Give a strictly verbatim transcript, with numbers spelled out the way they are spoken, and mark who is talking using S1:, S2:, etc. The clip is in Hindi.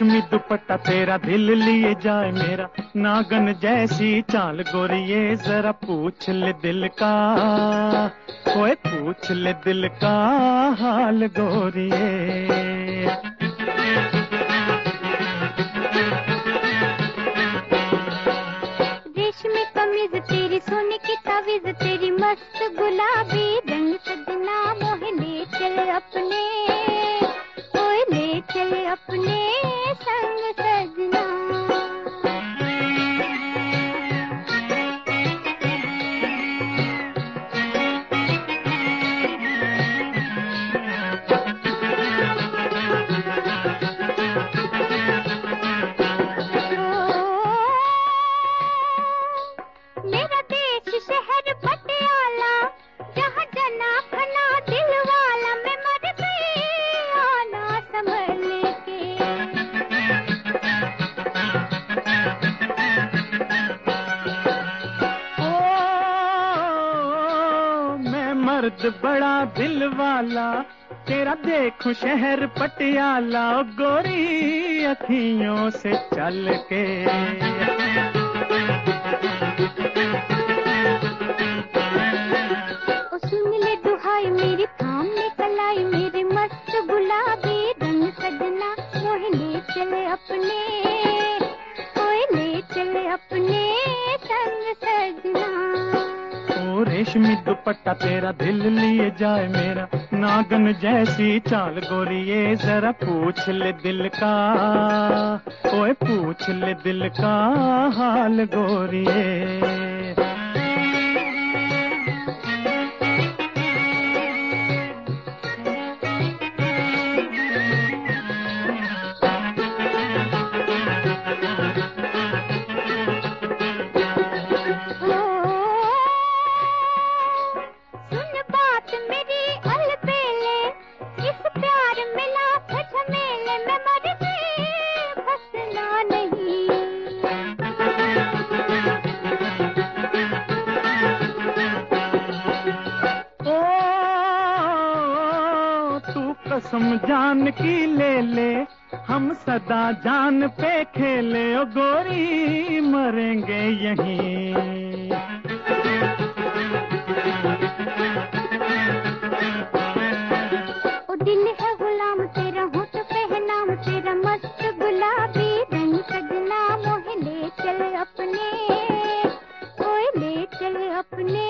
S1: रेशमी दुपट्टा तेरा दिल लिए जाए मेरा, नागन जैसी चाल गोरिये जरा पूछ ले दिल का, ओए पूछ ले दिल का हाल गोरिये।
S2: रेशमी कमीज तेरी सोने की तावीज तेरी मस्त गुलाबी रंग सजना मोहे ले चल अपने, ओए ले चल अपने संग सजना। मेरा देश शहर पटियाला जहाँ जना खना दिल वाला, मैं मर गई आना संभल के।
S1: ओ मैं मर्द बड़ा दिल वाला, तेरा देखूं शहर पटियाला, गोरी अखियों से चल के।
S2: ओ सुन ले दुहाई मेरी थाम ले कलाई मेरे मस्त गुलाबी रंग सजना मोहे ले चले अपने, ओए ले चले अपने संग सजना।
S1: ओ रेशमी दुपट्टा तेरा दिल लिए जाए मेरा, नागन जैसी चाल गोरिये जरा पूछ ले दिल का, ओए पूछ ले दिल का हाल गोरिये।
S2: सुन बात मेरी अलबेले, इस प्यार में लाख झमेले, मैं मर गई फंसना नहीं।
S1: ओ तू कसम जान की ले ले, हम सदा जान पे खेले, ओ गोरी मरेंगे यहीं।
S2: ओ दिल है गुलाम तेरा होठ पे नाम तेरा मस्त गुलाबी रंग सजना मोहे ले चल अपने, ओए ले चल अपने